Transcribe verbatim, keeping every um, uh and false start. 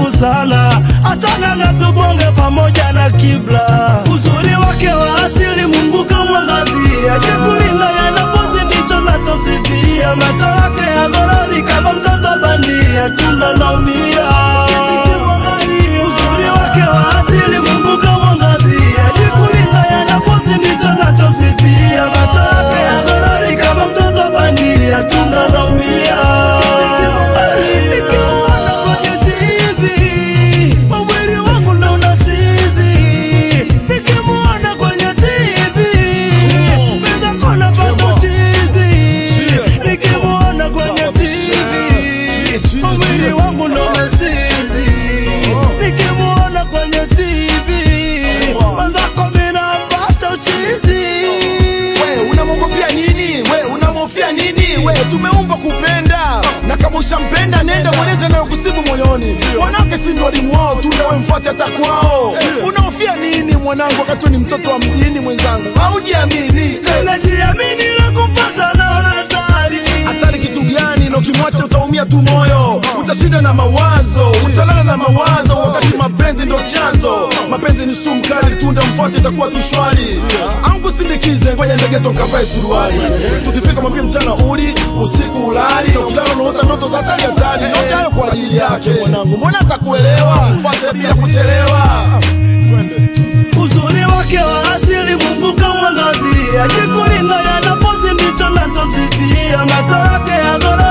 mrefu sana, achana na tubonge pamoja na kibla. Uzuri wake wa asili Mungu kamwangazia, kulinda yanapozi ndicho natomsifia. Macho yake ya gorori kama mtoto bandia, tunanaumia. Uzuri wake wa asili Mungu kamwangazia, kulinda yanapozi ndicho natomsifia. Macho yake ya gorori kama mtoto bandia, tunanaumia. Tumeumbwa kupenda, na kama ushampenda nenda mweleze na kusibu moyoni. Wanawake si ndio walimu wao, tunawe mfuate hata kwao. Unaofia nini mwanangu wakati ni mtoto wa mjini mwenzangu? Haujiamini. Najiamini na kufuata na hatari. Hatari kitu gani? Na ukimwacha utaumia tu moyo. Utashinda na mawazo, utalala na mawazo wakati mapenzi ndio chanzo. Mapenzi ni sumu kali, tunda mfuate itakuwa tu shwari. Angu sindikize ngoja ndege tonkavae suruali. Tukifika mwambie mchana uli, usiku ulali, na ukilala unaota ndoto za hatari hatari. Yote hayo kwa ajili yake mwanangu, mbona atakuelewa? Mfuate bila kuchelewa. Uzuri wake wa asili Mungu kamwangazia, kulinda yanapozi ndicho natomsifia. Macho yake ya